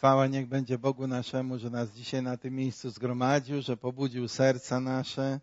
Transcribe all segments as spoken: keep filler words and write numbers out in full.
Chwała niech będzie Bogu naszemu, że nas dzisiaj na tym miejscu zgromadził, że pobudził serca nasze,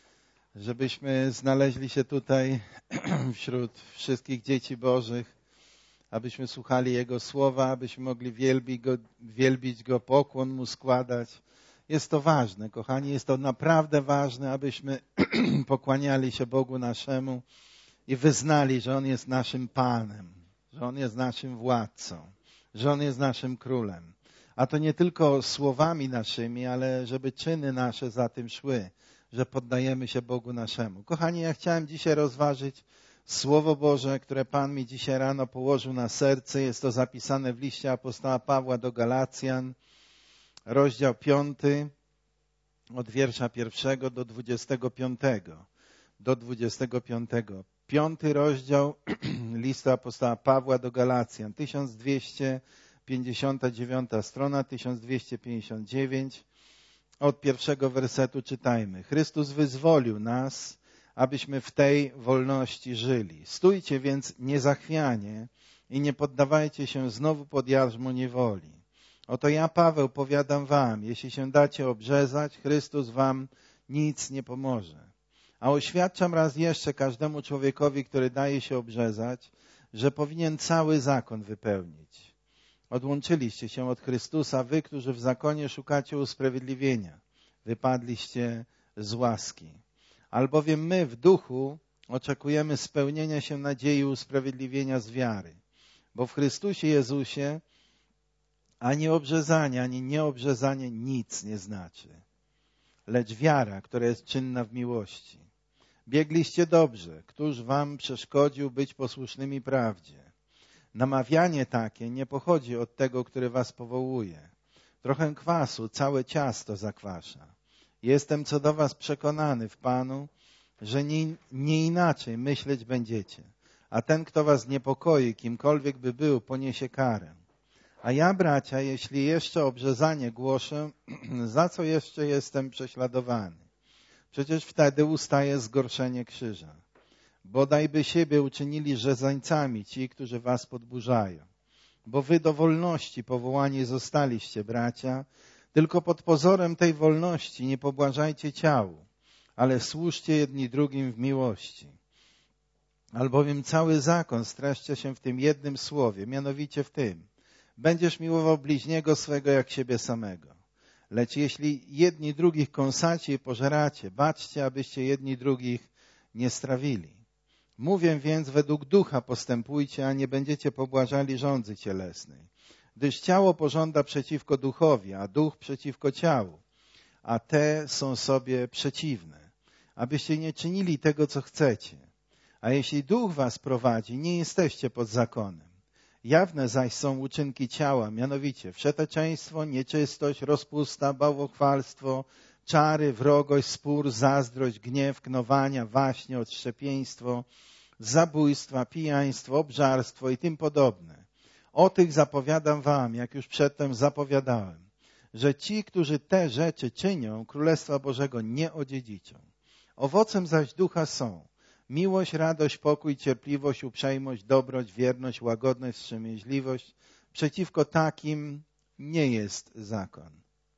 żebyśmy znaleźli się tutaj wśród wszystkich dzieci Bożych, abyśmy słuchali Jego słowa, abyśmy mogli wielbić Go, wielbić Go, pokłon Mu składać. Jest to ważne, kochani, jest to naprawdę ważne, abyśmy pokłaniali się Bogu naszemu i wyznali, że On jest naszym Panem, że On jest naszym władcą, że On jest naszym królem. A to nie tylko słowami naszymi, ale żeby czyny nasze za tym szły, że poddajemy się Bogu naszemu. Kochani, ja chciałem dzisiaj rozważyć Słowo Boże, które Pan mi dzisiaj rano położył na serce. Jest to zapisane w liście apostoła Pawła do Galacjan, rozdział piąty, od wiersza pierwszego do dwudziestego piątego. Do dwudziestego piątego. Piąty rozdział listu apostoła Pawła do Galacjan, tysiąc dwieście pięćdziesiąta dziewiąta strona, tysiąc dwieście pięćdziesiąt dziewięć. Od pierwszego wersetu czytajmy. Chrystus wyzwolił nas, abyśmy w tej wolności żyli. Stójcie więc niezachwianie i nie poddawajcie się znowu pod jarzmo niewoli. Oto ja, Paweł, powiadam wam, jeśli się dacie obrzezać, Chrystus wam nic nie pomoże. A oświadczam raz jeszcze każdemu człowiekowi, który daje się obrzezać, że powinien cały zakon wypełnić. Odłączyliście się od Chrystusa, wy, którzy w zakonie szukacie usprawiedliwienia. Wypadliście z łaski. Albowiem my w duchu oczekujemy spełnienia się nadziei usprawiedliwienia z wiary. Bo w Chrystusie Jezusie ani obrzezanie, ani nieobrzezanie nic nie znaczy. Lecz wiara, która jest czynna w miłości. Biegliście dobrze. Któż wam przeszkodził być posłusznymi prawdzie? Namawianie takie nie pochodzi od tego, który was powołuje. Trochę kwasu całe ciasto zakwasza. Jestem co do was przekonany w Panu, że nie, nie inaczej myśleć będziecie. A ten, kto was niepokoi, kimkolwiek by był, poniesie karę. A ja, bracia, jeśli jeszcze obrzezanie głoszę, za co jeszcze jestem prześladowany? Przecież wtedy ustaje zgorszenie krzyża. Bodaj by siebie uczynili rzezańcami ci, którzy was podburzają. Bo wy do wolności powołani zostaliście, bracia, tylko pod pozorem tej wolności nie pobłażajcie ciału, ale służcie jedni drugim w miłości. Albowiem cały zakon streszcza się w tym jednym słowie, mianowicie w tym: będziesz miłował bliźniego swego jak siebie samego. Lecz jeśli jedni drugich kąsacie i pożeracie, baczcie, abyście jedni drugich nie strawili. Mówię więc, według ducha postępujcie, a nie będziecie pobłażali żądzy cielesnej. Gdyż ciało pożąda przeciwko duchowi, a duch przeciwko ciału, a te są sobie przeciwne, abyście nie czynili tego, co chcecie. A jeśli duch was prowadzi, nie jesteście pod zakonem. Jawne zaś są uczynki ciała, mianowicie wszeteczeństwo, nieczystość, rozpusta, bałwochwalstwo, czary, wrogość, spór, zazdrość, gniew, knowania, waśnie, odszczepieństwo, zabójstwa, pijaństwo, obżarstwo i tym podobne. O tych zapowiadam wam, jak już przedtem zapowiadałem, że ci, którzy te rzeczy czynią, Królestwa Bożego nie odziedziczą. Owocem zaś ducha są miłość, radość, pokój, cierpliwość, uprzejmość, dobroć, wierność, łagodność, wstrzemięźliwość. Przeciwko takim nie jest zakon.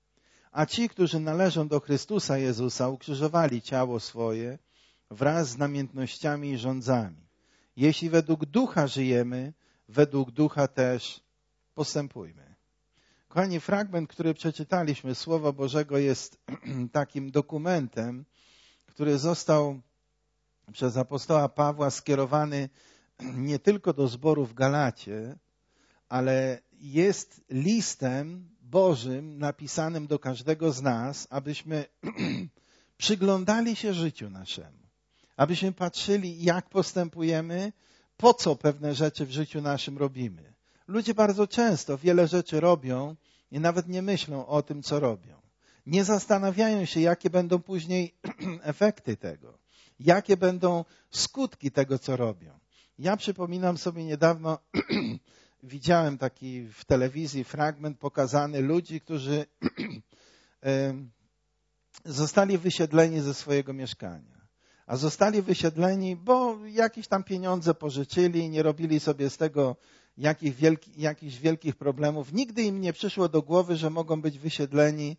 A ci, którzy należą do Chrystusa Jezusa, ukrzyżowali ciało swoje wraz z namiętnościami i rządzami. Jeśli według ducha żyjemy, według ducha też postępujmy. Kochani, fragment, który przeczytaliśmy, Słowa Bożego, jest takim dokumentem, który został przez apostoła Pawła skierowany nie tylko do zboru w Galacie, ale jest listem Bożym napisanym do każdego z nas, abyśmy przyglądali się życiu naszemu, abyśmy patrzyli, jak postępujemy, po co pewne rzeczy w życiu naszym robimy. Ludzie bardzo często wiele rzeczy robią i nawet nie myślą o tym, co robią. Nie zastanawiają się, jakie będą później efekty tego, jakie będą skutki tego, co robią. Ja przypominam sobie niedawno, widziałem taki w telewizji fragment pokazany ludzi, którzy zostali wysiedleni ze swojego mieszkania. A zostali wysiedleni, bo jakieś tam pieniądze pożyczyli, nie robili sobie z tego jakich wielki, jakichś wielkich problemów. Nigdy im nie przyszło do głowy, że mogą być wysiedleni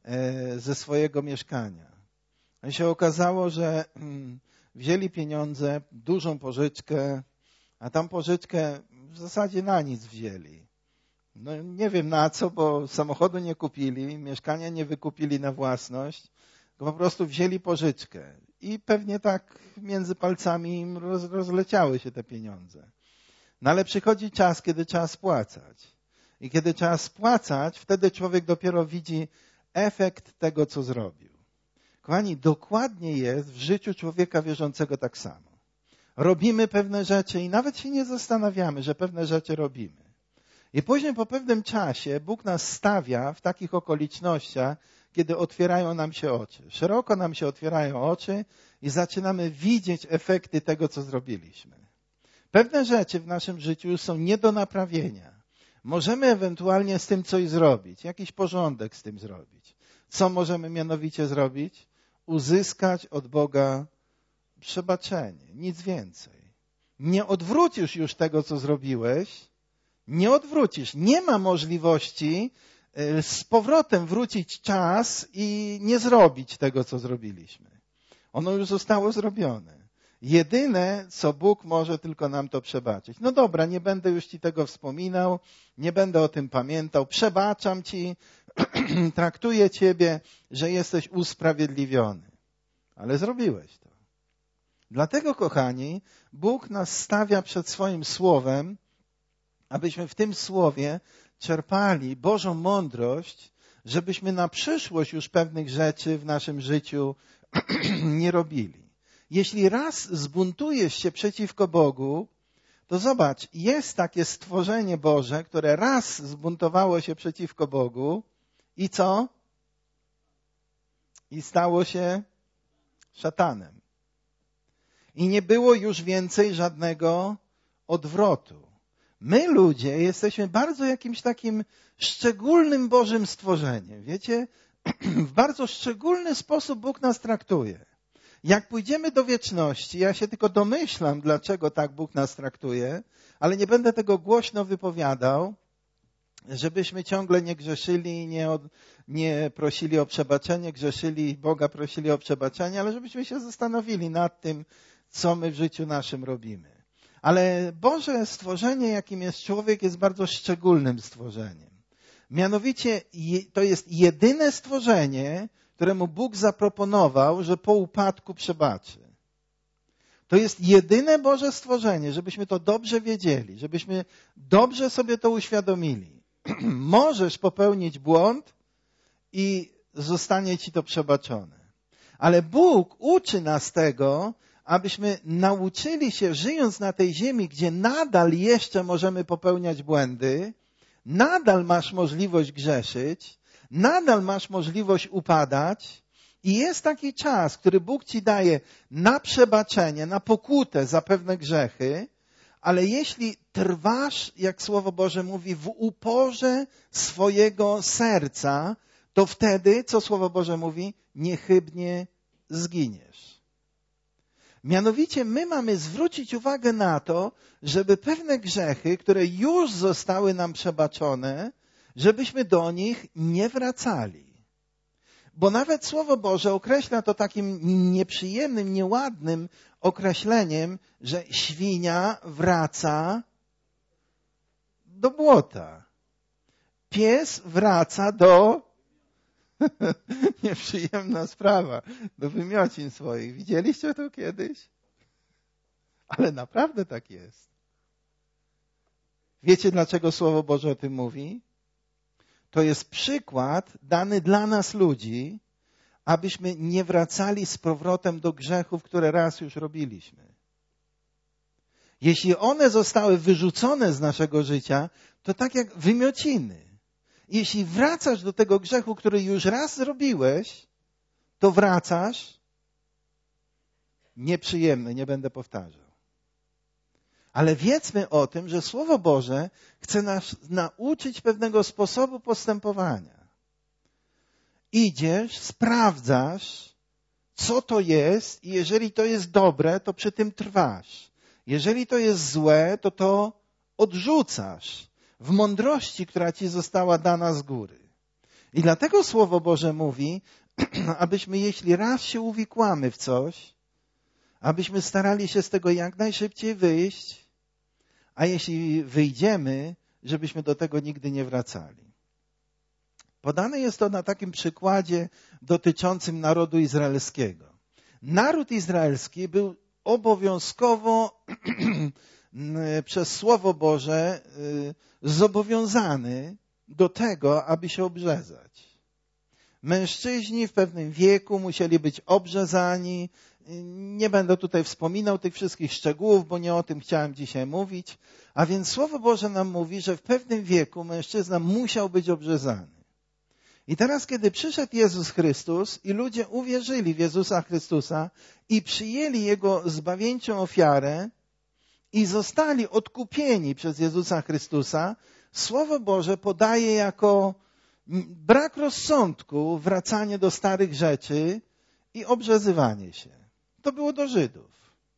ze swojego mieszkania. I się okazało, że wzięli pieniądze, dużą pożyczkę, a tam pożyczkę w zasadzie na nic wzięli. No nie wiem na co, bo samochodu nie kupili, mieszkania nie wykupili na własność, tylko po prostu wzięli pożyczkę. I pewnie tak między palcami im roz, rozleciały się te pieniądze. No ale przychodzi czas, kiedy trzeba spłacać. I kiedy trzeba spłacać, wtedy człowiek dopiero widzi efekt tego, co zrobił. Kochani, dokładnie jest w życiu człowieka wierzącego tak samo. Robimy pewne rzeczy i nawet się nie zastanawiamy, że pewne rzeczy robimy. I później po pewnym czasie Bóg nas stawia w takich okolicznościach, kiedy otwierają nam się oczy. Szeroko nam się otwierają oczy i zaczynamy widzieć efekty tego, co zrobiliśmy. Pewne rzeczy w naszym życiu już są nie do naprawienia. Możemy ewentualnie z tym coś zrobić, jakiś porządek z tym zrobić. Co możemy mianowicie zrobić? Uzyskać od Boga przebaczenie, nic więcej. Nie odwrócisz już tego, co zrobiłeś, nie odwrócisz. Nie ma możliwości z powrotem wrócić czas i nie zrobić tego, co zrobiliśmy. Ono już zostało zrobione. Jedyne, co Bóg może tylko nam to przebaczyć. No dobra, nie będę już ci tego wspominał, nie będę o tym pamiętał, przebaczam ci, traktuję ciebie, że jesteś usprawiedliwiony. Ale zrobiłeś to. Dlatego, kochani, Bóg nas stawia przed swoim słowem, abyśmy w tym słowie czerpali Bożą mądrość, żebyśmy na przyszłość już pewnych rzeczy w naszym życiu nie robili. Jeśli raz zbuntujesz się przeciwko Bogu, to zobacz, jest takie stworzenie Boże, które raz zbuntowało się przeciwko Bogu i co? I stało się szatanem. I nie było już więcej żadnego odwrotu. My ludzie jesteśmy bardzo jakimś takim szczególnym Bożym stworzeniem. Wiecie, w bardzo szczególny sposób Bóg nas traktuje. Jak pójdziemy do wieczności, ja się tylko domyślam, dlaczego tak Bóg nas traktuje, ale nie będę tego głośno wypowiadał, żebyśmy ciągle nie grzeszyli, nie, od, nie prosili o przebaczenie, grzeszyli, Boga prosili o przebaczenie, ale żebyśmy się zastanowili nad tym, co my w życiu naszym robimy. Ale Boże stworzenie, jakim jest człowiek, jest bardzo szczególnym stworzeniem. Mianowicie to jest jedyne stworzenie, któremu Bóg zaproponował, że po upadku przebaczy. To jest jedyne Boże stworzenie, żebyśmy to dobrze wiedzieli, żebyśmy dobrze sobie to uświadomili. Możesz popełnić błąd i zostanie ci to przebaczone. Ale Bóg uczy nas tego, abyśmy nauczyli się, żyjąc na tej ziemi, gdzie nadal jeszcze możemy popełniać błędy, nadal masz możliwość grzeszyć, nadal masz możliwość upadać i jest taki czas, który Bóg ci daje na przebaczenie, na pokutę za pewne grzechy, ale jeśli trwasz, jak Słowo Boże mówi, w uporze swojego serca, to wtedy, co Słowo Boże mówi, niechybnie zginiesz. Mianowicie my mamy zwrócić uwagę na to, żeby pewne grzechy, które już zostały nam przebaczone, żebyśmy do nich nie wracali. Bo nawet Słowo Boże określa to takim nieprzyjemnym, nieładnym określeniem, że świnia wraca do błota. Pies wraca do... Nieprzyjemna sprawa, do wymiocin swoich. Widzieliście to kiedyś? Ale naprawdę tak jest. Wiecie, dlaczego Słowo Boże o tym mówi? To jest przykład dany dla nas ludzi, abyśmy nie wracali z powrotem do grzechów, które raz już robiliśmy. Jeśli one zostały wyrzucone z naszego życia, to tak jak wymiociny. Jeśli wracasz do tego grzechu, który już raz zrobiłeś, to wracasz nieprzyjemny, nie będę powtarzał. Ale wiedzmy o tym, że Słowo Boże chce nas nauczyć pewnego sposobu postępowania. Idziesz, sprawdzasz, co to jest i jeżeli to jest dobre, to przy tym trwasz. Jeżeli to jest złe, to to odrzucasz w mądrości, która ci została dana z góry. I dlatego Słowo Boże mówi, abyśmy, jeśli raz się uwikłamy w coś, abyśmy starali się z tego jak najszybciej wyjść, a jeśli wyjdziemy, żebyśmy do tego nigdy nie wracali. Podane jest to na takim przykładzie dotyczącym narodu izraelskiego. Naród izraelski był obowiązkowo przez Słowo Boże zobowiązany do tego, aby się obrzezać. Mężczyźni w pewnym wieku musieli być obrzezani. Nie będę tutaj wspominał tych wszystkich szczegółów, bo nie o tym chciałem dzisiaj mówić. A więc Słowo Boże nam mówi, że w pewnym wieku mężczyzna musiał być obrzezany. I teraz, kiedy przyszedł Jezus Chrystus i ludzie uwierzyli w Jezusa Chrystusa i przyjęli Jego zbawieńczą ofiarę i zostali odkupieni przez Jezusa Chrystusa, Słowo Boże podaje jako brak rozsądku wracanie do starych rzeczy i obrzezywanie się. To było do Żydów.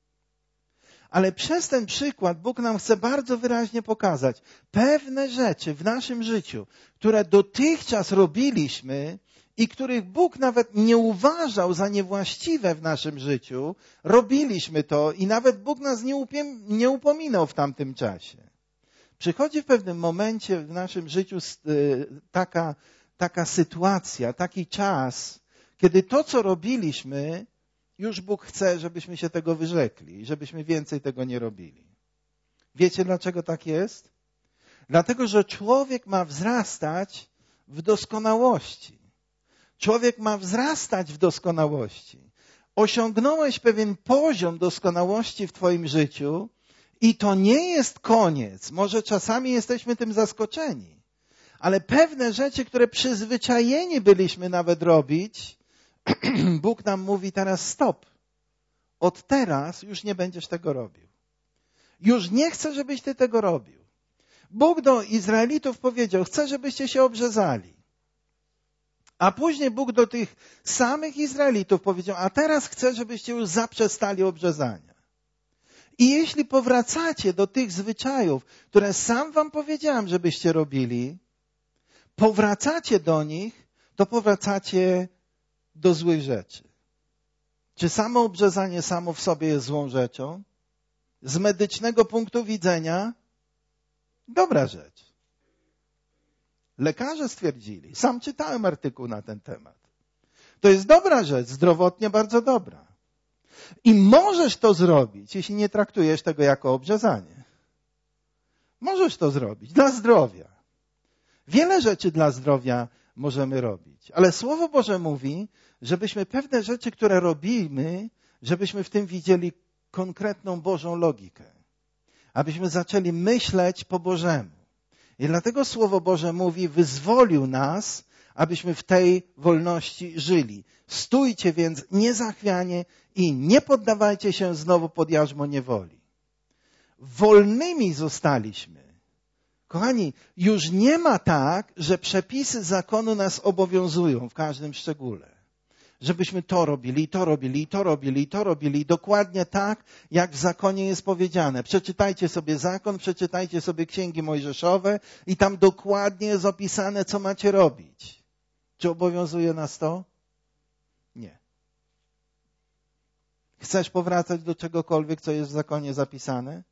Ale przez ten przykład Bóg nam chce bardzo wyraźnie pokazać pewne rzeczy w naszym życiu, które dotychczas robiliśmy i których Bóg nawet nie uważał za niewłaściwe w naszym życiu. Robiliśmy to i nawet Bóg nas nie, upie- nie upominał w tamtym czasie. Przychodzi w pewnym momencie w naszym życiu taka, taka sytuacja, taki czas, kiedy to, co robiliśmy, już Bóg chce, żebyśmy się tego wyrzekli, żebyśmy więcej tego nie robili. Wiecie, dlaczego tak jest? Dlatego, że człowiek ma wzrastać w doskonałości. Człowiek ma wzrastać w doskonałości. Osiągnąłeś pewien poziom doskonałości w twoim życiu i to nie jest koniec. Może czasami jesteśmy tym zaskoczeni, ale pewne rzeczy, które przyzwyczajeni byliśmy nawet robić, Bóg nam mówi teraz stop. Od teraz już nie będziesz tego robił. Już nie chcę, żebyś ty tego robił. Bóg do Izraelitów powiedział, chcę, żebyście się obrzezali. A później Bóg do tych samych Izraelitów powiedział, a teraz chcę, żebyście już zaprzestali obrzezania. I jeśli powracacie do tych zwyczajów, które sam wam powiedziałem, żebyście robili, powracacie do nich, to powracacie do złych rzeczy. Czy samo obrzezanie samo w sobie jest złą rzeczą? Z medycznego punktu widzenia dobra rzecz. Lekarze stwierdzili, sam czytałem artykuł na ten temat. To jest dobra rzecz, zdrowotnie bardzo dobra. I możesz to zrobić, jeśli nie traktujesz tego jako obrzezanie. Możesz to zrobić dla zdrowia. Wiele rzeczy dla zdrowia możemy robić. Ale Słowo Boże mówi, żebyśmy pewne rzeczy, które robimy, żebyśmy w tym widzieli konkretną Bożą logikę. Abyśmy zaczęli myśleć po Bożemu. I dlatego Słowo Boże mówi, wyzwolił nas, abyśmy w tej wolności żyli. Stójcie więc niezachwianie i nie poddawajcie się znowu pod jarzmo niewoli. Wolnymi zostaliśmy. Kochani, już nie ma tak, że przepisy zakonu nas obowiązują w każdym szczególe. Żebyśmy to robili, to robili, to robili, to robili, dokładnie tak, jak w zakonie jest powiedziane. Przeczytajcie sobie zakon, przeczytajcie sobie księgi mojżeszowe i tam dokładnie jest opisane, co macie robić. Czy obowiązuje nas to? Nie. Chcesz powracać do czegokolwiek, co jest w zakonie zapisane?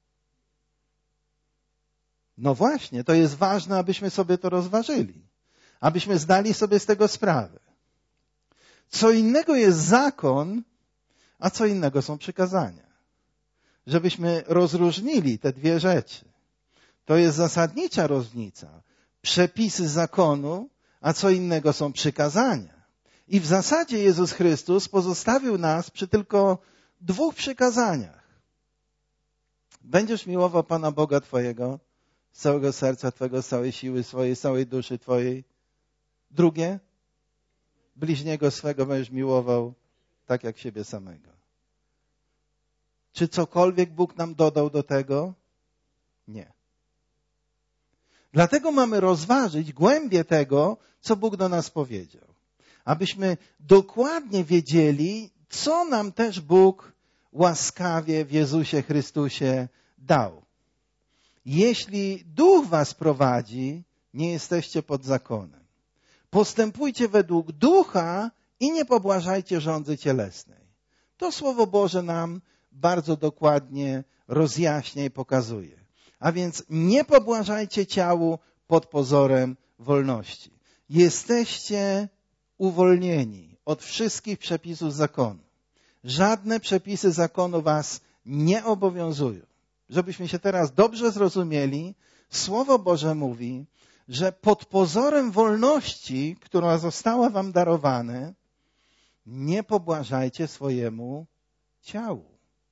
No właśnie, to jest ważne, abyśmy sobie to rozważyli. Abyśmy zdali sobie z tego sprawę. Co innego jest zakon, a co innego są przykazania. Żebyśmy rozróżnili te dwie rzeczy. To jest zasadnicza różnica. Przepisy zakonu, a co innego są przykazania. I w zasadzie Jezus Chrystus pozostawił nas przy tylko dwóch przykazaniach. Będziesz miłował Pana Boga Twojego z całego serca Twego, z całej siły swojej, z całej duszy Twojej. Drugie, bliźniego swego będziesz miłował tak jak siebie samego. Czy cokolwiek Bóg nam dodał do tego? Nie. Dlatego mamy rozważyć głębię tego, co Bóg do nas powiedział. Abyśmy dokładnie wiedzieli, co nam też Bóg łaskawie w Jezusie Chrystusie dał. Jeśli Duch was prowadzi, nie jesteście pod zakonem. Postępujcie według Ducha i nie pobłażajcie żądzy cielesnej. To Słowo Boże nam bardzo dokładnie rozjaśnia i pokazuje. A więc nie pobłażajcie ciału pod pozorem wolności. Jesteście uwolnieni od wszystkich przepisów zakonu. Żadne przepisy zakonu was nie obowiązują. Żebyśmy się teraz dobrze zrozumieli, Słowo Boże mówi, że pod pozorem wolności, która została wam darowana, nie pobłażajcie swojemu ciału.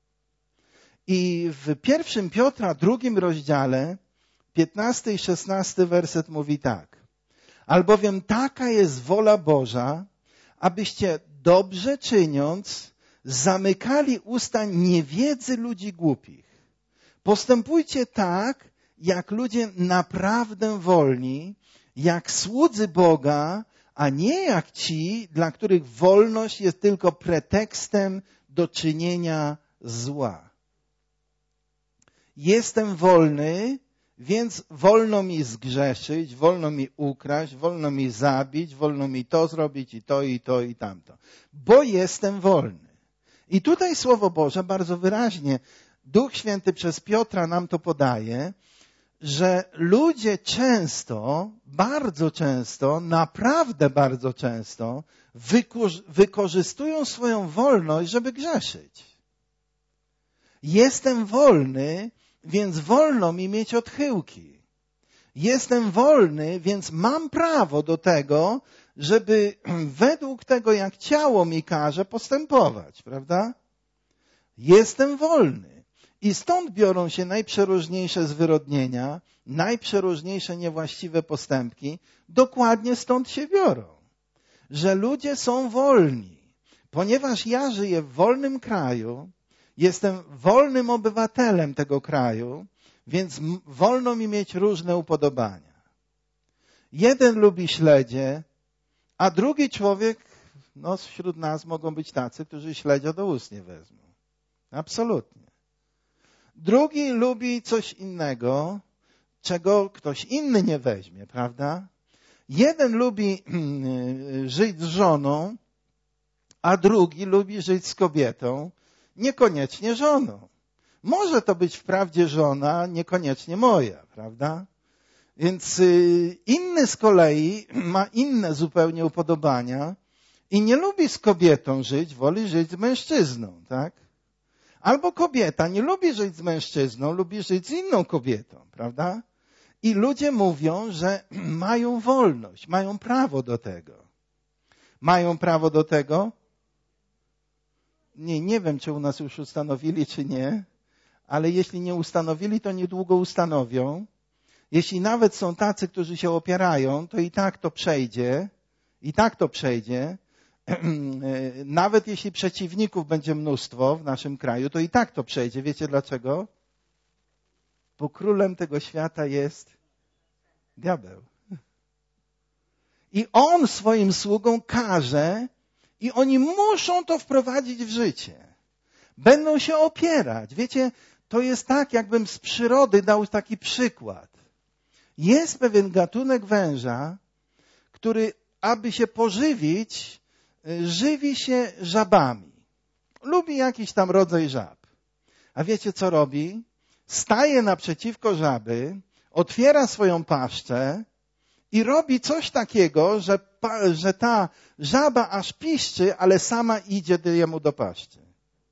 I w pierwszym Piotra, drugim rozdziale, piętnasty i szesnasty werset mówi tak. Albowiem taka jest wola Boża, abyście dobrze czyniąc zamykali usta niewiedzy ludzi głupich. Postępujcie tak, jak ludzie naprawdę wolni, jak słudzy Boga, a nie jak ci, dla których wolność jest tylko pretekstem do czynienia zła. Jestem wolny, więc wolno mi zgrzeszyć, wolno mi ukraść, wolno mi zabić, wolno mi to zrobić i to, i to, i tamto. Bo jestem wolny. I tutaj Słowo Boże bardzo wyraźnie, Duch Święty przez Piotra nam to podaje, że ludzie często, bardzo często, naprawdę bardzo często wykorzystują swoją wolność, żeby grzeszyć. Jestem wolny, więc wolno mi mieć odchyłki. Jestem wolny, więc mam prawo do tego, żeby według tego, jak ciało mi każe, postępować, prawda? Jestem wolny. I stąd biorą się najprzeróżniejsze zwyrodnienia, najprzeróżniejsze niewłaściwe postępki. Dokładnie stąd się biorą. Że ludzie są wolni. Ponieważ ja żyję w wolnym kraju, jestem wolnym obywatelem tego kraju, więc wolno mi mieć różne upodobania. Jeden lubi śledzie, a drugi człowiek, no wśród nas mogą być tacy, którzy śledzia do ust nie wezmą. Absolutnie. Drugi lubi coś innego, czego ktoś inny nie weźmie, prawda? Jeden lubi żyć z żoną, a drugi lubi żyć z kobietą, niekoniecznie żoną. Może to być wprawdzie żona, niekoniecznie moja, prawda? Więc inny z kolei ma inne zupełnie upodobania i nie lubi z kobietą żyć, woli żyć z mężczyzną, tak? Albo kobieta nie lubi żyć z mężczyzną, lubi żyć z inną kobietą, prawda? I ludzie mówią, że mają wolność, mają prawo do tego. Mają prawo do tego? Nie, nie wiem, czy u nas już ustanowili, czy nie, ale jeśli nie ustanowili, to niedługo ustanowią. Jeśli nawet są tacy, którzy się opierają, to i tak to przejdzie, i tak to przejdzie. Nawet jeśli przeciwników będzie mnóstwo w naszym kraju, to i tak to przejdzie. Wiecie dlaczego? Bo królem tego świata jest diabeł. I on swoim sługom każe i oni muszą to wprowadzić w życie. Będą się opierać. Wiecie, to jest tak, jakbym z przyrody dał taki przykład. Jest pewien gatunek węża, który, aby się pożywić, żywi się żabami. Lubi jakiś tam rodzaj żab. A wiecie, co robi? Staje naprzeciwko żaby, otwiera swoją paszczę i robi coś takiego, że, że ta żaba aż piszczy, ale sama idzie do jemu do paszczy.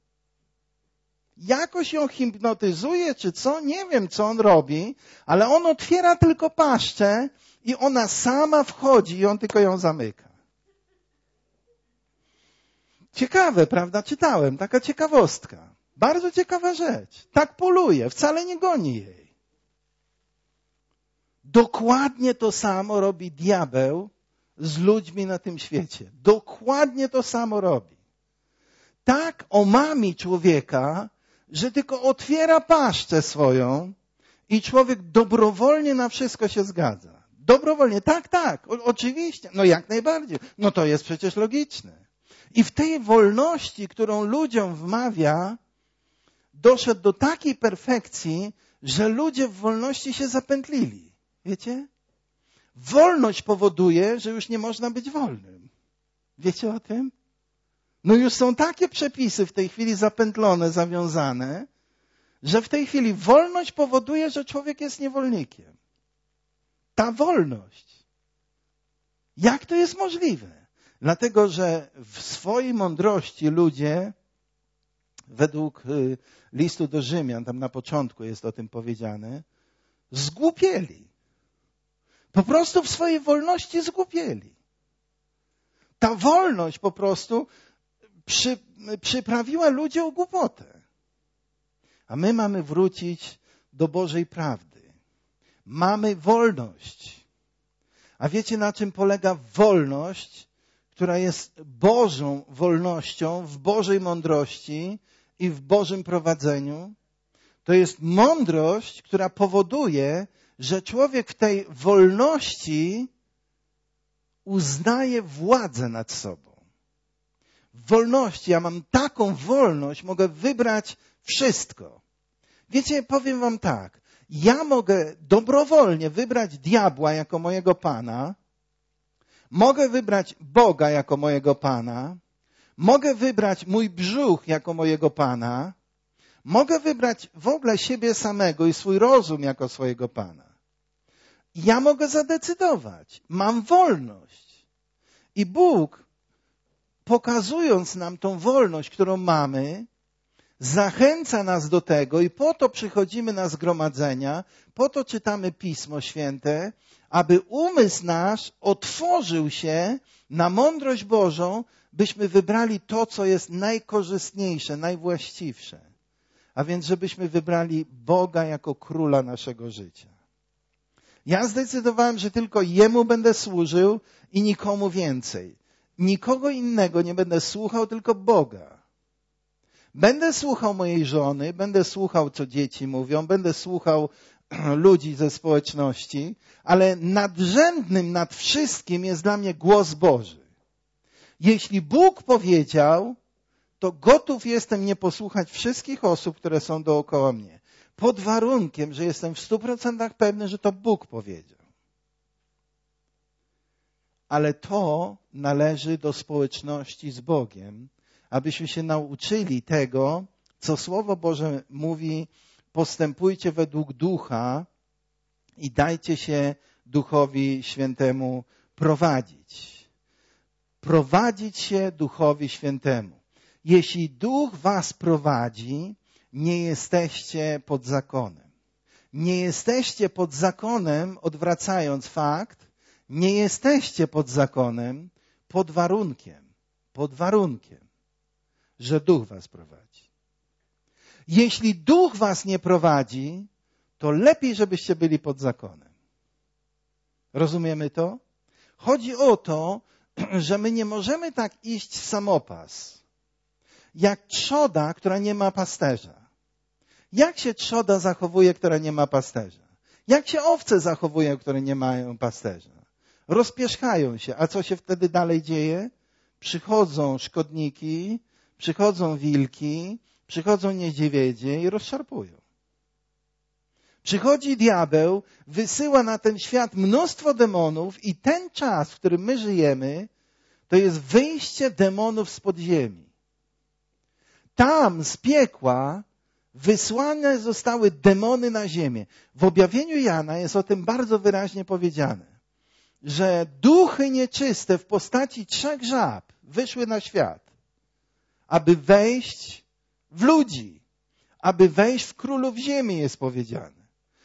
Jakoś ją hipnotyzuje, czy co? Nie wiem, co on robi, ale on otwiera tylko paszczę i ona sama wchodzi i on tylko ją zamyka. Ciekawe, prawda? Czytałem, taka ciekawostka. Bardzo ciekawa rzecz. Tak poluje, wcale nie goni jej. Dokładnie to samo robi diabeł z ludźmi na tym świecie. Dokładnie to samo robi. Tak omami człowieka, że tylko otwiera paszczę swoją i człowiek dobrowolnie na wszystko się zgadza. Dobrowolnie, tak, tak, o, oczywiście, no jak najbardziej. No to jest przecież logiczne. I w tej wolności, którą ludziom wmawia, doszedł do takiej perfekcji, że ludzie w wolności się zapętlili. Wiecie? Wolność powoduje, że już nie można być wolnym. Wiecie o tym? No już są takie przepisy w tej chwili zapętlone, zawiązane, że w tej chwili wolność powoduje, że człowiek jest niewolnikiem. Ta wolność. Jak to jest możliwe? Dlatego, że w swojej mądrości ludzie, według listu do Rzymian, tam na początku jest o tym powiedziane, zgłupieli. Po prostu w swojej wolności zgłupieli. Ta wolność po prostu przy, przyprawiła ludzi o głupotę. A my mamy wrócić do Bożej prawdy. Mamy wolność. A wiecie, na czym polega wolność, która jest Bożą wolnością, w Bożej mądrości i w Bożym prowadzeniu? To jest mądrość, która powoduje, że człowiek w tej wolności uznaje władzę nad sobą. W wolności, ja mam taką wolność, mogę wybrać wszystko. Wiecie, powiem wam tak, ja mogę dobrowolnie wybrać diabła jako mojego Pana, mogę wybrać Boga jako mojego Pana, mogę wybrać mój brzuch jako mojego Pana, mogę wybrać w ogóle siebie samego i swój rozum jako swojego Pana. Ja mogę zadecydować. Mam wolność. I Bóg, pokazując nam tą wolność, którą mamy, zachęca nas do tego i po to przychodzimy na zgromadzenia, po to czytamy Pismo Święte, aby umysł nasz otworzył się na mądrość Bożą, byśmy wybrali to, co jest najkorzystniejsze, najwłaściwsze. A więc, żebyśmy wybrali Boga jako króla naszego życia. Ja zdecydowałem, że tylko Jemu będę służył i nikomu więcej. Nikogo innego nie będę słuchał, tylko Boga. Będę słuchał mojej żony, będę słuchał, co dzieci mówią, będę słuchał ludzi ze społeczności, ale nadrzędnym nad wszystkim jest dla mnie głos Boży. Jeśli Bóg powiedział, to gotów jestem nie posłuchać wszystkich osób, które są dookoła mnie. Pod warunkiem, że jestem w stu procentach pewny, że to Bóg powiedział. Ale to należy do społeczności z Bogiem, abyśmy się nauczyli tego, co Słowo Boże mówi, postępujcie według Ducha i dajcie się Duchowi Świętemu prowadzić. Prowadzić się Duchowi Świętemu. Jeśli Duch was prowadzi, nie jesteście pod zakonem. Nie jesteście pod zakonem, odwracając fakt, nie jesteście pod zakonem, pod warunkiem, pod warunkiem, że Duch was prowadzi. Jeśli Duch was nie prowadzi, to lepiej, żebyście byli pod zakonem. Rozumiemy to? Chodzi o to, że my nie możemy tak iść w samopas, jak trzoda, która nie ma pasterza. Jak się trzoda zachowuje, która nie ma pasterza? Jak się owce zachowują, które nie mają pasterza? Rozpierzchają się. A co się wtedy dalej dzieje? Przychodzą szkodniki, przychodzą wilki, przychodzą niedźwiedzie i rozszarpują. Przychodzi diabeł, wysyła na ten świat mnóstwo demonów i ten czas, w którym my żyjemy, to jest wyjście demonów z podziemi. Tam z piekła wysłane zostały demony na ziemię. W objawieniu Jana jest o tym bardzo wyraźnie powiedziane, że duchy nieczyste w postaci trzech żab wyszły na świat, aby wejść w ludzi, aby wejść w królów ziemi, jest powiedziane.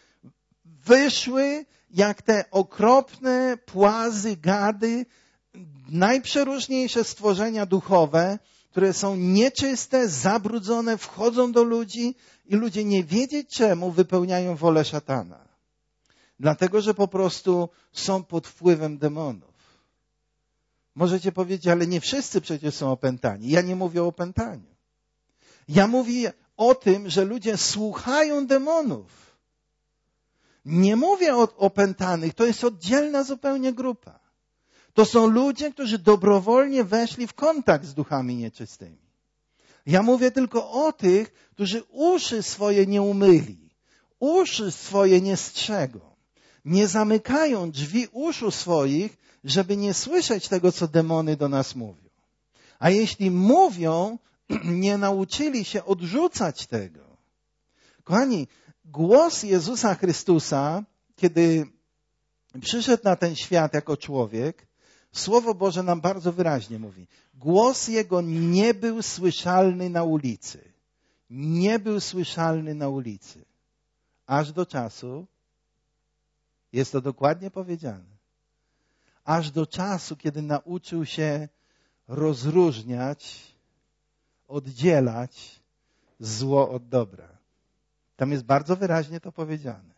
Wyszły jak te okropne płazy, gady, najprzeróżniejsze stworzenia duchowe, które są nieczyste, zabrudzone, wchodzą do ludzi i ludzie nie wiedzieć czemu wypełniają wolę szatana. Dlatego, że po prostu są pod wpływem demonów. Możecie powiedzieć, ale nie wszyscy przecież są opętani. Ja nie mówię o opętaniu. Ja mówię o tym, że ludzie słuchają demonów. Nie mówię o opętanych, to jest oddzielna zupełnie grupa. To są ludzie, którzy dobrowolnie weszli w kontakt z duchami nieczystymi. Ja mówię tylko o tych, którzy uszy swoje nie umyli. uszy swoje nie strzegą, nie zamykają drzwi uszu swoich, żeby nie słyszeć tego, co demony do nas mówią. A jeśli mówią, nie nauczyli się odrzucać tego. Kochani, głos Jezusa Chrystusa, kiedy przyszedł na ten świat jako człowiek, Słowo Boże nam bardzo wyraźnie mówi. Głos Jego nie był słyszalny na ulicy. Nie był słyszalny na ulicy. Aż do czasu, jest to dokładnie powiedziane, aż do czasu, kiedy nauczył się rozróżniać, oddzielać zło od dobra. Tam jest bardzo wyraźnie to powiedziane.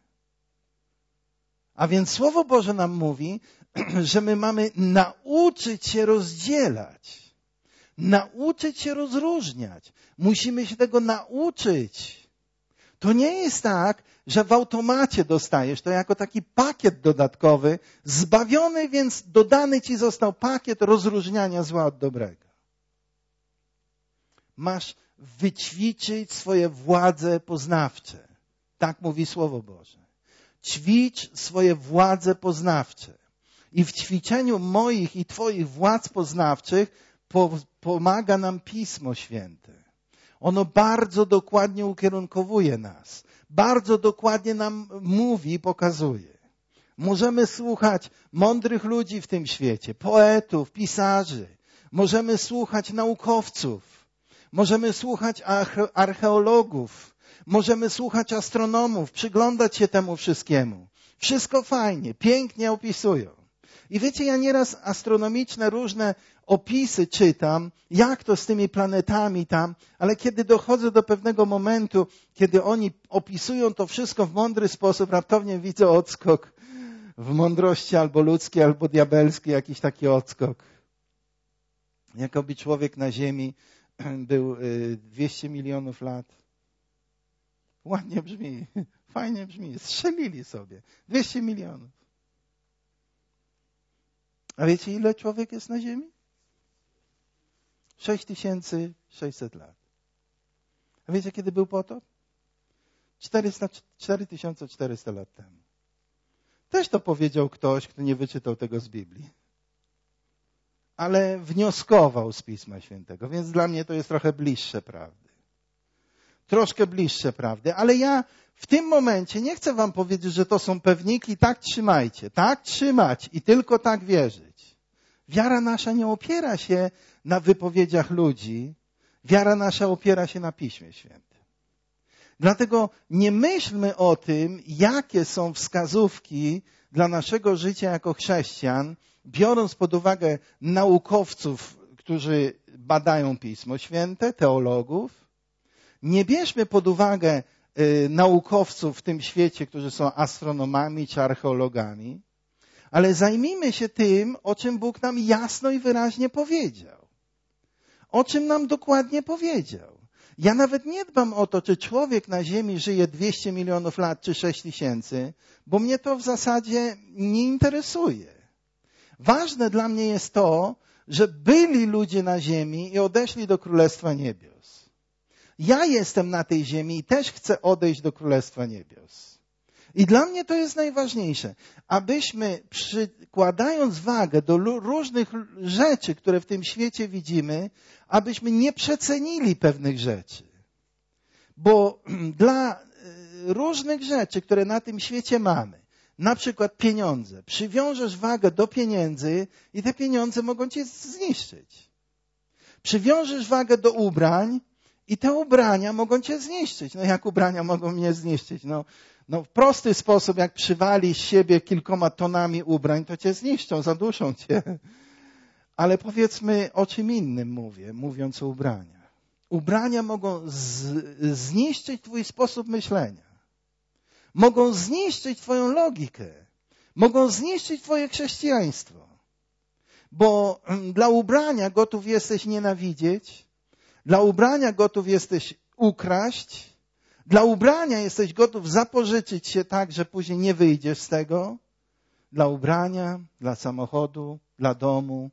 A więc Słowo Boże nam mówi, że my mamy nauczyć się rozdzielać, nauczyć się rozróżniać. Musimy się tego nauczyć. To nie jest tak, że w automacie dostajesz to jako taki pakiet dodatkowy, zbawiony, więc dodany ci został pakiet rozróżniania zła od dobrego. Masz wyćwiczyć swoje władze poznawcze. Tak mówi Słowo Boże. Ćwicz swoje władze poznawcze. I w ćwiczeniu moich i Twoich władz poznawczych po, pomaga nam Pismo Święte. Ono bardzo dokładnie ukierunkowuje nas. Bardzo dokładnie nam mówi i pokazuje. Możemy słuchać mądrych ludzi w tym świecie, poetów, pisarzy. Możemy słuchać naukowców. Możemy słuchać archeologów. Możemy słuchać astronomów, przyglądać się temu wszystkiemu. Wszystko fajnie, pięknie opisują. I wiecie, ja nieraz astronomiczne różne opisy czytam, jak to z tymi planetami tam, ale kiedy dochodzę do pewnego momentu, kiedy oni opisują to wszystko w mądry sposób, raptownie widzę odskok w mądrości albo ludzkiej, albo diabelskiej, jakiś taki odskok. Jakoby człowiek na Ziemi był dwieście milionów lat. Ładnie brzmi, fajnie brzmi, strzelili sobie. dwieście milionów. A wiecie, ile człowiek jest na Ziemi? sześć tysięcy sześćset lat. A wiecie, kiedy był potop? cztery tysiące czterysta lat temu. Też to powiedział ktoś, kto nie wyczytał tego z Biblii. Ale wnioskował z Pisma Świętego, więc dla mnie to jest trochę bliższe prawdy. Troszkę bliższe prawdy, ale ja w tym momencie nie chcę wam powiedzieć, że to są pewniki, tak trzymajcie, tak trzymać i tylko tak wierzyć. Wiara nasza nie opiera się na wypowiedziach ludzi, wiara nasza opiera się na Piśmie Świętym. Dlatego nie myślmy o tym, jakie są wskazówki dla naszego życia jako chrześcijan, biorąc pod uwagę naukowców, którzy badają Pismo Święte, teologów. Nie bierzmy pod uwagę y, naukowców w tym świecie, którzy są astronomami czy archeologami, ale zajmijmy się tym, o czym Bóg nam jasno i wyraźnie powiedział. O czym nam dokładnie powiedział. Ja nawet nie dbam o to, czy człowiek na ziemi żyje dwieście milionów lat, czy sześć tysięcy, bo mnie to w zasadzie nie interesuje. Ważne dla mnie jest to, że byli ludzie na ziemi i odeszli do Królestwa Niebios. Ja jestem na tej ziemi i też chcę odejść do Królestwa Niebios. I dla mnie to jest najważniejsze, abyśmy przykładając wagę do różnych rzeczy, które w tym świecie widzimy, abyśmy nie przecenili pewnych rzeczy. Bo dla różnych rzeczy, które na tym świecie mamy, na przykład pieniądze, przywiążesz wagę do pieniędzy i te pieniądze mogą cię zniszczyć. Przywiążesz wagę do ubrań i te ubrania mogą cię zniszczyć. No jak ubrania mogą mnie zniszczyć? No, no w prosty sposób, jak przywalisz siebie kilkoma tonami ubrań, to cię zniszczą, zaduszą cię. Ale powiedzmy o czym innym mówię, mówiąc o ubraniach. Ubrania mogą z, zniszczyć twój sposób myślenia. Mogą zniszczyć twoją logikę. Mogą zniszczyć twoje chrześcijaństwo. Bo dla ubrania gotów jesteś nienawidzieć. Dla ubrania gotów jesteś ukraść. Dla ubrania jesteś gotów zapożyczyć się tak, że później nie wyjdziesz z tego. Dla ubrania, dla samochodu, dla domu,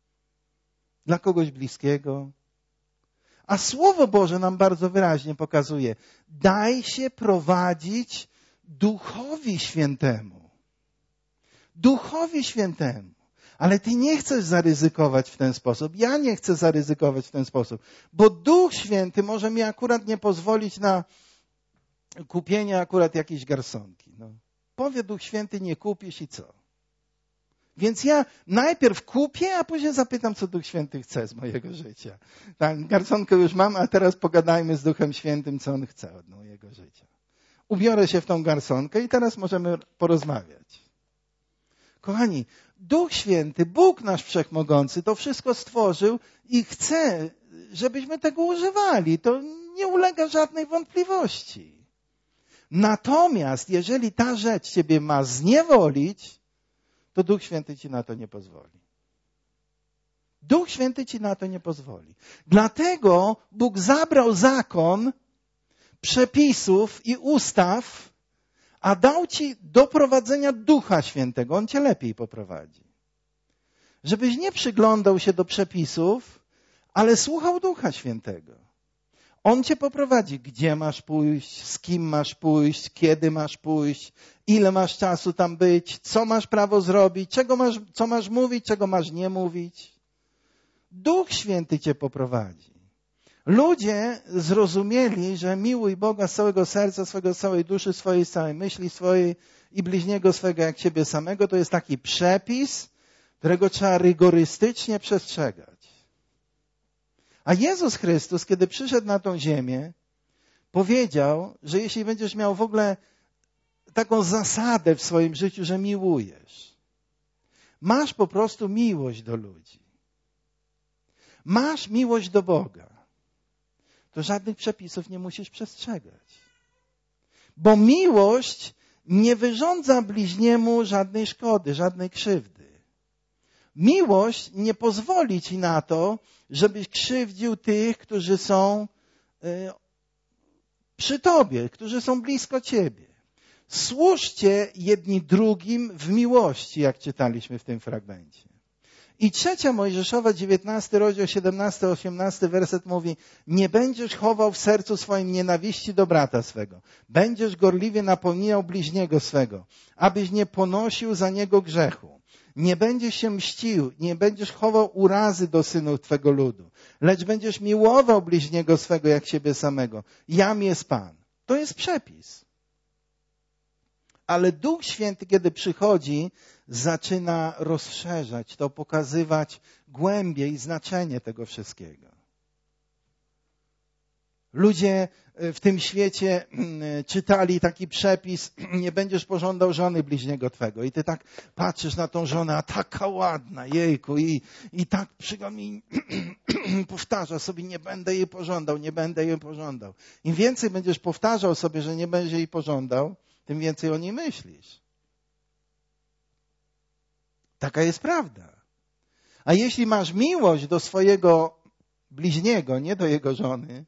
dla kogoś bliskiego. A Słowo Boże nam bardzo wyraźnie pokazuje. Daj się prowadzić Duchowi Świętemu. Duchowi Świętemu. Ale ty nie chcesz zaryzykować w ten sposób. Ja nie chcę zaryzykować w ten sposób. Bo Duch Święty może mi akurat nie pozwolić na kupienie akurat jakiejś garsonki. No. Powie Duch Święty, nie kupisz i co? Więc ja najpierw kupię, a później zapytam, co Duch Święty chce z mojego życia. Tak, garsonkę już mam, a teraz pogadajmy z Duchem Świętym, co On chce od mojego życia. Ubiorę się w tą garsonkę i teraz możemy porozmawiać. Kochani, Duch Święty, Bóg nasz Wszechmogący, to wszystko stworzył i chce, żebyśmy tego używali. To nie ulega żadnej wątpliwości. Natomiast jeżeli ta rzecz ciebie ma zniewolić, to Duch Święty ci na to nie pozwoli. Duch Święty ci na to nie pozwoli. Dlatego Bóg zabrał zakon, przepisów i ustaw, a dał ci do prowadzenia Ducha Świętego. On cię lepiej poprowadzi. Żebyś nie przyglądał się do przepisów, ale słuchał Ducha Świętego. On cię poprowadzi, gdzie masz pójść, z kim masz pójść, kiedy masz pójść, ile masz czasu tam być, co masz prawo zrobić, czego masz, co masz mówić, czego masz nie mówić. Duch Święty cię poprowadzi. Ludzie zrozumieli, że miłuj Boga z całego serca, swojego, całej duszy, swojej całej myśli, swojej i bliźniego swego jak siebie samego. To jest taki przepis, którego trzeba rygorystycznie przestrzegać. A Jezus Chrystus, kiedy przyszedł na tą ziemię, powiedział, że jeśli będziesz miał w ogóle taką zasadę w swoim życiu, że miłujesz, masz po prostu miłość do ludzi, masz miłość do Boga, to żadnych przepisów nie musisz przestrzegać. Bo miłość nie wyrządza bliźniemu żadnej szkody, żadnej krzywdy. Miłość nie pozwoli ci na to, żebyś krzywdził tych, którzy są y, przy tobie, którzy są blisko ciebie. Służcie jedni drugim w miłości, jak czytaliśmy w tym fragmencie. I trzecia Mojżeszowa, dziewiętnasty rozdział, siedemnasty, osiemnasty werset mówi: nie będziesz chował w sercu swoim nienawiści do brata swego. Będziesz gorliwie napełniał bliźniego swego, abyś nie ponosił za niego grzechu. Nie będziesz się mścił, nie będziesz chował urazy do synów twego ludu, lecz będziesz miłował bliźniego swego jak siebie samego. Jam jest Pan. To jest przepis. Ale Duch Święty, kiedy przychodzi, zaczyna rozszerzać to, pokazywać głębię i znaczenie tego wszystkiego. Ludzie w tym świecie czytali taki przepis: nie będziesz pożądał żony bliźniego twego. I ty tak patrzysz na tą żonę, a taka ładna, jejku, i, i tak przygomi powtarza sobie: nie będę jej pożądał, nie będę jej pożądał. Im więcej będziesz powtarzał sobie, że nie będziesz jej pożądał, tym więcej o niej myślisz. Taka jest prawda. A jeśli masz miłość do swojego bliźniego, nie do jego żony,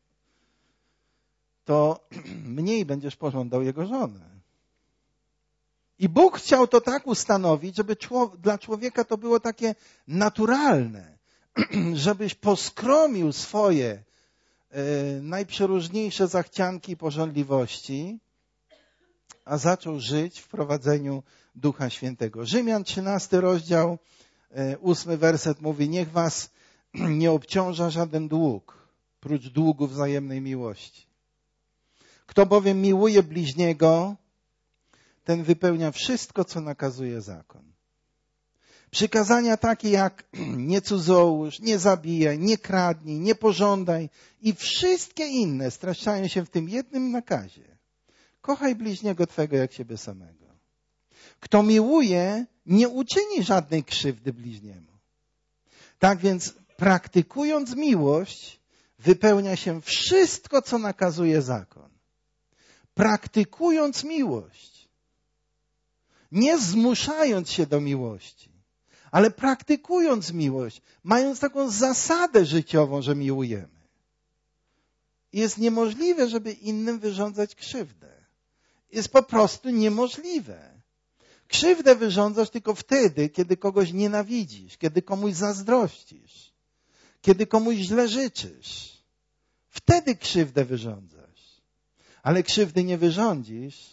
to mniej będziesz pożądał jego żonę. I Bóg chciał to tak ustanowić, żeby człowiek, dla człowieka to było takie naturalne, żebyś poskromił swoje y, najprzeróżniejsze zachcianki i pożądliwości, a zaczął żyć w prowadzeniu Ducha Świętego. Rzymian trzynasty rozdział, ósmy werset mówi: niech was nie obciąża żaden dług, prócz długu wzajemnej miłości. Kto bowiem miłuje bliźniego, ten wypełnia wszystko, co nakazuje zakon. Przykazania takie jak nie cudzołóż, nie zabijaj, nie kradnij, nie pożądaj i wszystkie inne streszczają się w tym jednym nakazie: kochaj bliźniego twego jak siebie samego. Kto miłuje, nie uczyni żadnej krzywdy bliźniemu. Tak więc, praktykując miłość, wypełnia się wszystko, co nakazuje zakon. Praktykując miłość, nie zmuszając się do miłości, ale praktykując miłość, mając taką zasadę życiową, że miłujemy. Jest niemożliwe, żeby innym wyrządzać krzywdę. Jest po prostu niemożliwe. Krzywdę wyrządzasz tylko wtedy, kiedy kogoś nienawidzisz, kiedy komuś zazdrościsz, kiedy komuś źle życzysz. Wtedy krzywdę wyrządzasz. Ale krzywdy nie wyrządzisz,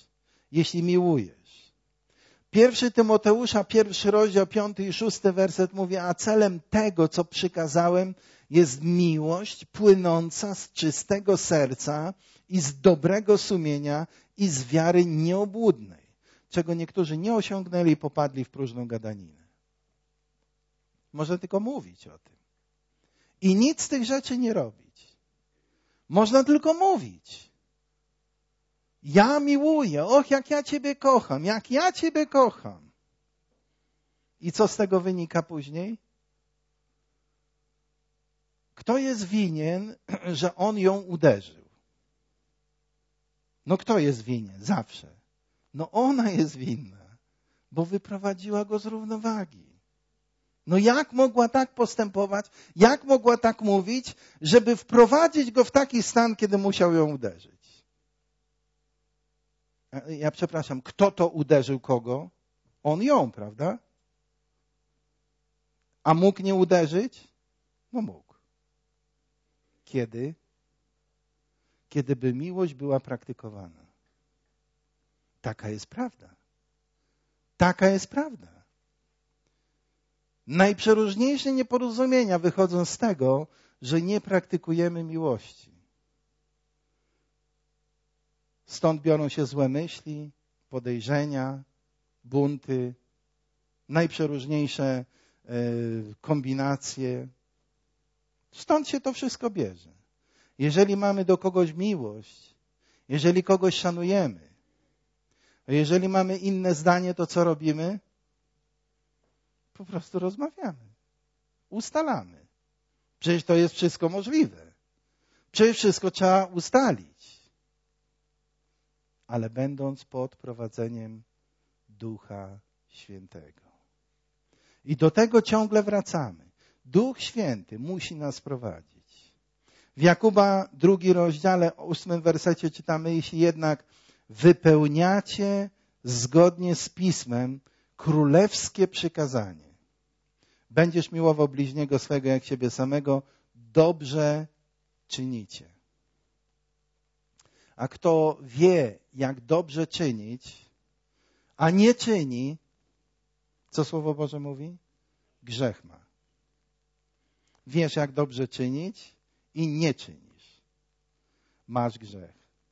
jeśli miłujesz. Pierwszy Tymoteusza, pierwszy rozdział, piąty i szósty werset mówi, a celem tego, co przykazałem, jest miłość płynąca z czystego serca i z dobrego sumienia i z wiary nieobłudnej, czego niektórzy nie osiągnęli i popadli w próżną gadaninę. Można tylko mówić o tym. I nic z tych rzeczy nie robić. Można tylko mówić. Ja miłuję, och, jak ja Ciebie kocham, jak ja Ciebie kocham. I co z tego wynika później? Kto jest winien, że on ją uderzył? No kto jest winien? Zawsze. No ona jest winna, bo wyprowadziła go z równowagi. No jak mogła tak postępować? Jak mogła tak mówić, żeby wprowadzić go w taki stan, kiedy musiał ją uderzyć? Ja przepraszam, kto to uderzył kogo? On ją, prawda? A mógł nie uderzyć? No mógł. Kiedy? Kiedyby miłość była praktykowana. Taka jest prawda. Taka jest prawda. Najprzeróżniejsze nieporozumienia wychodzą z tego, że nie praktykujemy miłości. Stąd biorą się złe myśli, podejrzenia, bunty, najprzeróżniejsze y, kombinacje. Stąd się to wszystko bierze. Jeżeli mamy do kogoś miłość, jeżeli kogoś szanujemy, jeżeli mamy inne zdanie, to co robimy? Po prostu rozmawiamy. Ustalamy. Przecież to jest wszystko możliwe. Przecież wszystko trzeba ustalić. Ale będąc pod prowadzeniem Ducha Świętego. I do tego ciągle wracamy. Duch Święty musi nas prowadzić. W Jakuba drugi rozdziale, ósmym wersecie czytamy, jeśli jednak wypełniacie zgodnie z Pismem królewskie przykazanie. Będziesz miłował bliźniego swego jak siebie samego, dobrze czynicie. A kto wie, jak dobrze czynić, a nie czyni, co Słowo Boże mówi? Grzech ma. Wiesz, jak dobrze czynić i nie czynisz. Masz grzech.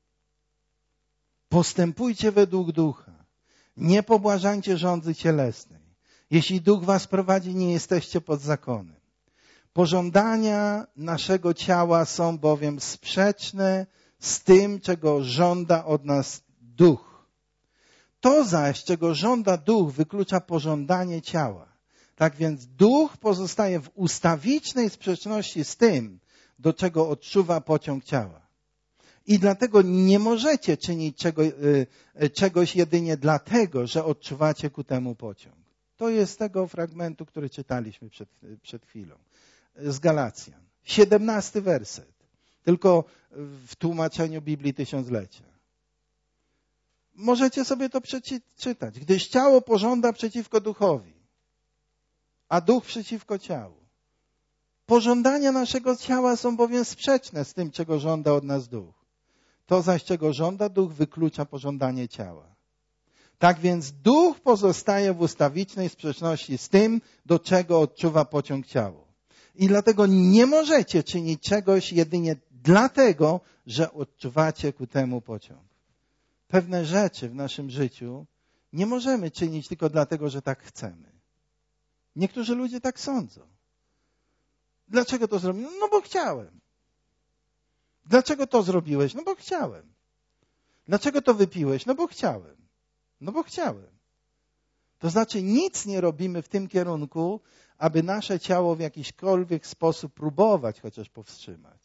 Postępujcie według ducha. Nie pobłażajcie żądzy cielesnej. Jeśli duch was prowadzi, nie jesteście pod zakonem. Pożądania naszego ciała są bowiem sprzeczne z tym, czego żąda od nas duch. To zaś, czego żąda duch, wyklucza pożądanie ciała. Tak więc duch pozostaje w ustawicznej sprzeczności z tym, do czego odczuwa pociąg ciała. I dlatego nie możecie czynić czego, czegoś jedynie dlatego, że odczuwacie ku temu pociąg. To jest z tego fragmentu, który czytaliśmy przed, przed chwilą. Z Galacjan. siedemnasty werset. Tylko w tłumaczeniu Biblii Tysiąclecia. Możecie sobie to przeczytać. Gdyż ciało pożąda przeciwko duchowi, a duch przeciwko ciału. Pożądania naszego ciała są bowiem sprzeczne z tym, czego żąda od nas duch. To zaś, czego żąda duch, wyklucza pożądanie ciała. Tak więc duch pozostaje w ustawicznej sprzeczności z tym, do czego odczuwa pociąg ciało. I dlatego nie możecie czynić czegoś jedynie dlatego, że odczuwacie ku temu pociąg. Pewne rzeczy w naszym życiu nie możemy czynić tylko dlatego, że tak chcemy. Niektórzy ludzie tak sądzą. Dlaczego to zrobiłem? No bo chciałem. Dlaczego to zrobiłeś? No bo chciałem. Dlaczego to wypiłeś? No bo chciałem. No bo chciałem. To znaczy nic nie robimy w tym kierunku, aby nasze ciało w jakiśkolwiek sposób próbować chociaż powstrzymać.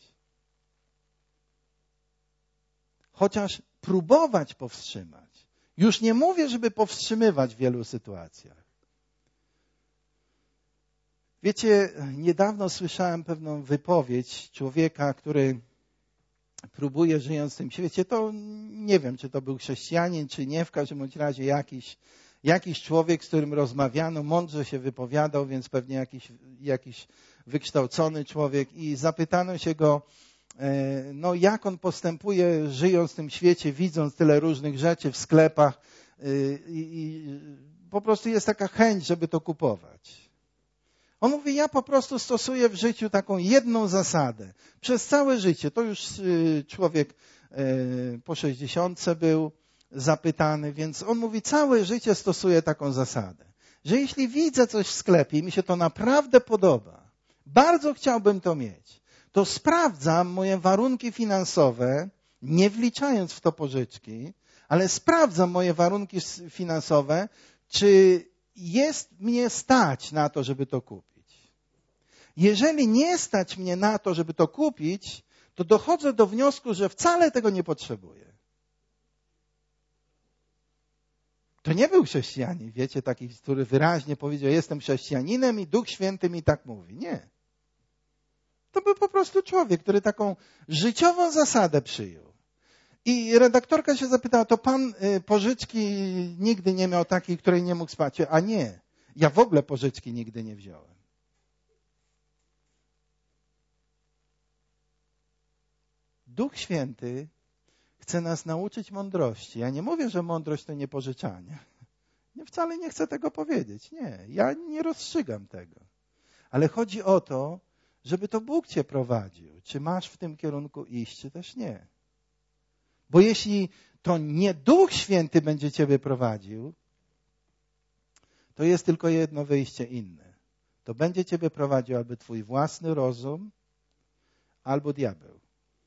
Chociaż próbować powstrzymać. Już nie mówię, żeby powstrzymywać w wielu sytuacjach. Wiecie, niedawno słyszałem pewną wypowiedź człowieka, który próbuje, żyjąc w tym świecie, to nie wiem, czy to był chrześcijanin, czy nie, w każdym bądź razie jakiś, jakiś człowiek, z którym rozmawiano, mądrze się wypowiadał, więc pewnie jakiś, jakiś wykształcony człowiek i zapytano się go, no jak on postępuje, żyjąc w tym świecie, widząc tyle różnych rzeczy w sklepach i, i po prostu jest taka chęć, żeby to kupować. On mówi, ja po prostu stosuję w życiu taką jedną zasadę. Przez całe życie, to już człowiek po sześćdziesiątce był zapytany, więc on mówi, całe życie stosuje taką zasadę, że jeśli widzę coś w sklepie i mi się to naprawdę podoba, bardzo chciałbym to mieć, to sprawdzam moje warunki finansowe, nie wliczając w to pożyczki, ale sprawdzam moje warunki finansowe, czy jest mnie stać na to, żeby to kupić. Jeżeli nie stać mnie na to, żeby to kupić, to dochodzę do wniosku, że wcale tego nie potrzebuję. To nie był chrześcijanin, wiecie, taki, który wyraźnie powiedział, jestem chrześcijaninem i Duch Święty mi tak mówi. Nie. To był po prostu człowiek, który taką życiową zasadę przyjął. I redaktorka się zapytała, to pan pożyczki nigdy nie miał takiej, której nie mógł spać? A nie, ja w ogóle pożyczki nigdy nie wziąłem. Duch Święty chce nas nauczyć mądrości. Ja nie mówię, że mądrość to nie pożyczanie. Nie, wcale nie chcę tego powiedzieć. Nie, ja nie rozstrzygam tego. Ale chodzi o to, żeby to Bóg cię prowadził. Czy masz w tym kierunku iść, czy też nie. Bo jeśli to nie Duch Święty będzie ciebie prowadził, to jest tylko jedno wyjście inne. To będzie ciebie prowadził albo twój własny rozum, albo diabeł.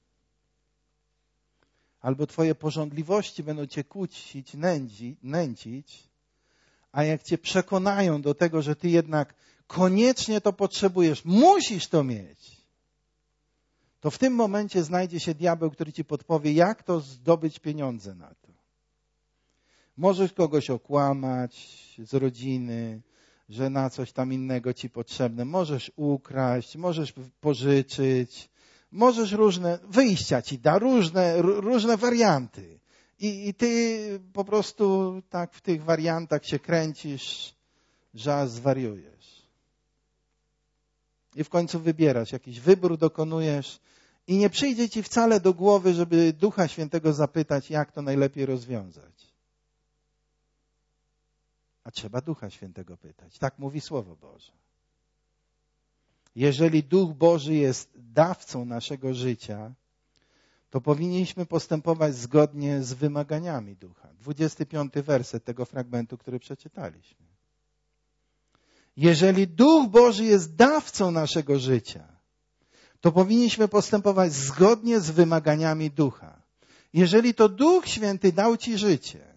Albo twoje pożądliwości będą cię kłócić, nędzić, nęcić, a jak cię przekonają do tego, że ty jednak koniecznie to potrzebujesz, musisz to mieć, to w tym momencie znajdzie się diabeł, który ci podpowie, jak to zdobyć pieniądze na to. Możesz kogoś okłamać z rodziny, że na coś tam innego ci potrzebne. Możesz ukraść, możesz pożyczyć, możesz różne wyjścia ci da, różne, różne warianty. I, I ty po prostu tak w tych wariantach się kręcisz, że aż zwariujesz. I w końcu wybierasz, jakiś wybór dokonujesz i nie przyjdzie ci wcale do głowy, żeby Ducha Świętego zapytać, jak to najlepiej rozwiązać. A trzeba Ducha Świętego pytać. Tak mówi Słowo Boże. Jeżeli Duch Boży jest dawcą naszego życia, to powinniśmy postępować zgodnie z wymaganiami Ducha. dwudziesty piąty werset tego fragmentu, który przeczytaliśmy. Jeżeli Duch Boży jest dawcą naszego życia, to powinniśmy postępować zgodnie z wymaganiami Ducha. Jeżeli to Duch Święty dał ci życie,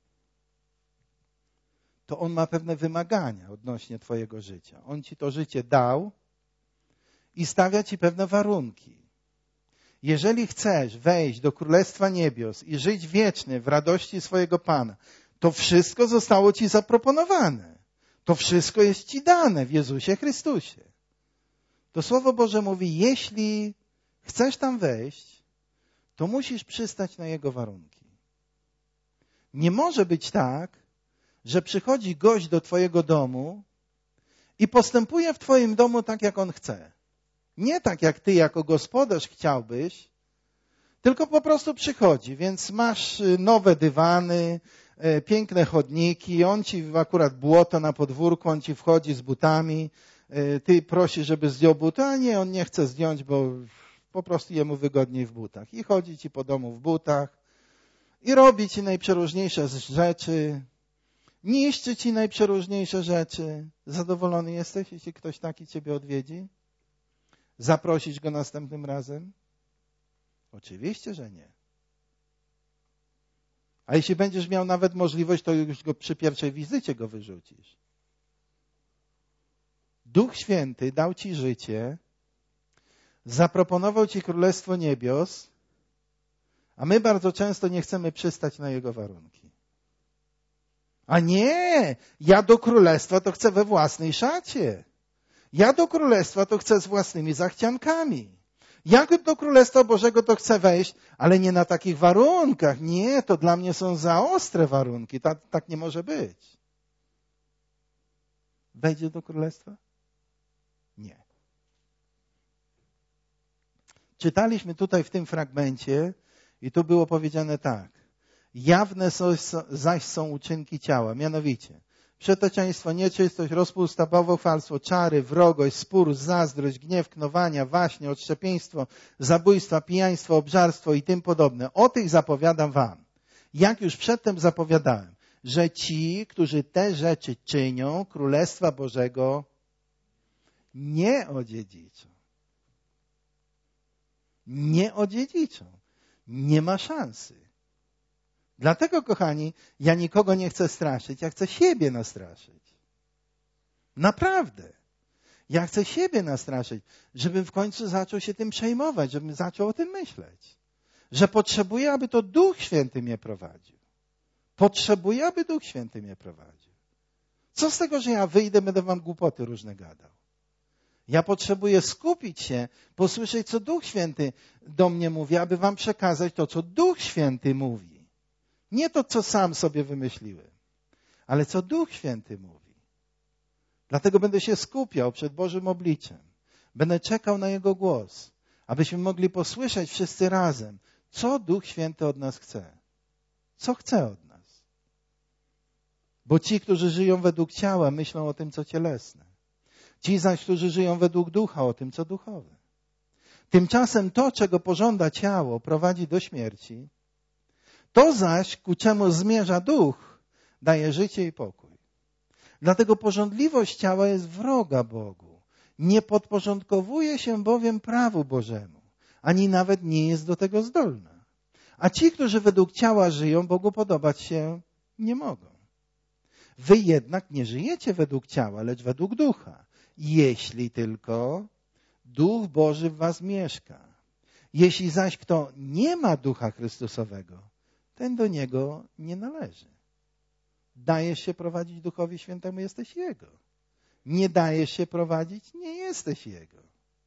to On ma pewne wymagania odnośnie twojego życia. On ci to życie dał i stawia ci pewne warunki. Jeżeli chcesz wejść do Królestwa Niebios i żyć wiecznie w radości swojego Pana, to wszystko zostało ci zaproponowane. To wszystko jest ci dane w Jezusie Chrystusie. To Słowo Boże mówi, jeśli chcesz tam wejść, to musisz przystać na Jego warunki. Nie może być tak, że przychodzi gość do twojego domu i postępuje w twoim domu tak, jak on chce. Nie tak, jak ty jako gospodarz chciałbyś, tylko po prostu przychodzi, więc masz nowe dywany, piękne chodniki, on ci akurat błoto na podwórku, on ci wchodzi z butami, ty prosisz, żeby zdjął buty, a nie, on nie chce zdjąć, bo po prostu jemu wygodniej w butach. I chodzi ci po domu w butach i robi ci najprzeróżniejsze rzeczy, niszczy ci najprzeróżniejsze rzeczy. Zadowolony jesteś, jeśli ktoś taki ciebie odwiedzi? Zaprosić go następnym razem? Oczywiście, że nie. A jeśli będziesz miał nawet możliwość, to już go przy pierwszej wizycie go wyrzucisz. Duch Święty dał ci życie, zaproponował ci Królestwo Niebios, a my bardzo często nie chcemy przystać na Jego warunki. A nie, ja do Królestwa to chcę we własnej szacie. Ja do Królestwa to chcę z własnymi zachciankami. Ja do Królestwa Bożego to chcę wejść, ale nie na takich warunkach. Nie, to dla mnie są za ostre warunki. Tak, tak nie może być. Wejdzie do Królestwa? Nie. Czytaliśmy tutaj w tym fragmencie i tu było powiedziane tak. Jawne zaś są uczynki ciała, mianowicie przeteczeństwo, nieczystość, rozpusta, bałwochwalstwo, czary, wrogość, spór, zazdrość, gniew, knowania, waśnie, odszczepieństwo, zabójstwa, pijaństwo, obżarstwo i tym podobne. O tych zapowiadam wam, jak już przedtem zapowiadałem, że ci, którzy te rzeczy czynią, Królestwa Bożego nie odziedziczą. Nie odziedziczą. Nie ma szansy. Dlatego, kochani, ja nikogo nie chcę straszyć, ja chcę siebie nastraszyć. Naprawdę. Ja chcę siebie nastraszyć, żebym w końcu zaczął się tym przejmować, żebym zaczął o tym myśleć. Że potrzebuję, aby to Duch Święty mnie prowadził. Potrzebuję, aby Duch Święty mnie prowadził. Co z tego, że ja wyjdę, będę wam głupoty różne gadał? Ja potrzebuję skupić się, posłyszeć, co Duch Święty do mnie mówi, aby wam przekazać to, co Duch Święty mówi. Nie to, co sam sobie wymyśliłem, ale co Duch Święty mówi. Dlatego będę się skupiał przed Bożym obliczem. Będę czekał na Jego głos, abyśmy mogli posłyszeć wszyscy razem, co Duch Święty od nas chce. Co chce od nas. Bo ci, którzy żyją według ciała, myślą o tym, co cielesne. Ci zaś, którzy żyją według ducha, o tym, co duchowe. Tymczasem to, czego pożąda ciało, prowadzi do śmierci. To zaś, ku czemu zmierza duch, daje życie i pokój. Dlatego pożądliwość ciała jest wroga Bogu. Nie podporządkowuje się bowiem prawu Bożemu, ani nawet nie jest do tego zdolna. A ci, którzy według ciała żyją, Bogu podobać się nie mogą. Wy jednak nie żyjecie według ciała, lecz według ducha, jeśli tylko Duch Boży w was mieszka. Jeśli zaś kto nie ma Ducha Chrystusowego, ten do Niego nie należy. Dajesz się prowadzić Duchowi Świętemu, jesteś Jego. Nie dajesz się prowadzić, nie jesteś Jego.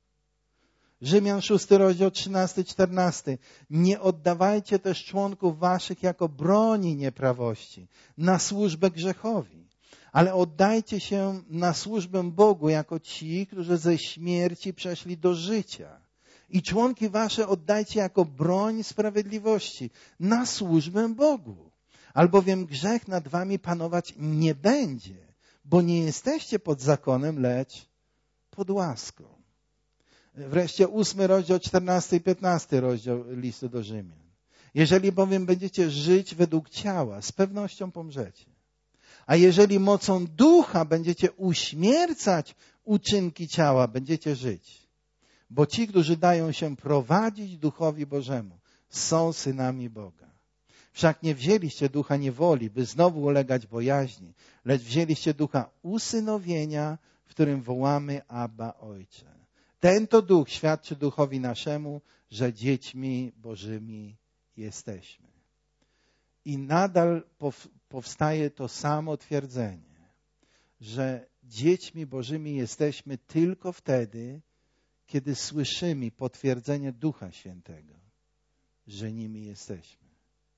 Rzymian szósty rozdział trzynasty czternasty. Nie oddawajcie też członków waszych jako broni nieprawości na służbę grzechowi, ale oddajcie się na służbę Bogu jako ci, którzy ze śmierci przeszli do życia. I członki wasze oddajcie jako broń sprawiedliwości na służbę Bogu. Albowiem grzech nad wami panować nie będzie, bo nie jesteście pod zakonem, lecz pod łaską. Wreszcie ósmy rozdział, czternasty i piętnasty rozdział listu do Rzymian. Jeżeli bowiem będziecie żyć według ciała, z pewnością pomrzecie. A jeżeli mocą ducha będziecie uśmiercać uczynki ciała, będziecie żyć. Bo ci, którzy dają się prowadzić Duchowi Bożemu, są synami Boga. Wszak nie wzięliście ducha niewoli, by znowu ulegać bojaźni, lecz wzięliście ducha usynowienia, w którym wołamy Abba, Ojcze. Ten to duch świadczy duchowi naszemu, że dziećmi Bożymi jesteśmy. I nadal powstaje to samo twierdzenie, że dziećmi Bożymi jesteśmy tylko wtedy, kiedy słyszymy potwierdzenie Ducha Świętego, że nimi jesteśmy.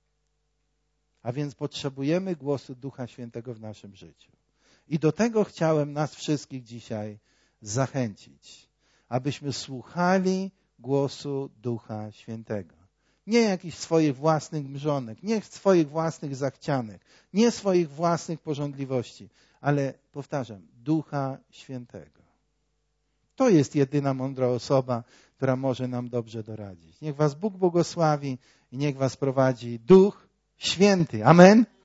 A więc potrzebujemy głosu Ducha Świętego w naszym życiu. I do tego chciałem nas wszystkich dzisiaj zachęcić, abyśmy słuchali głosu Ducha Świętego. Nie jakichś swoich własnych mrzonek, nie swoich własnych zachcianek, nie swoich własnych pożądliwości, ale powtarzam, Ducha Świętego. To jest jedyna mądra osoba, która może nam dobrze doradzić. Niech was Bóg błogosławi i niech was prowadzi Duch Święty. Amen.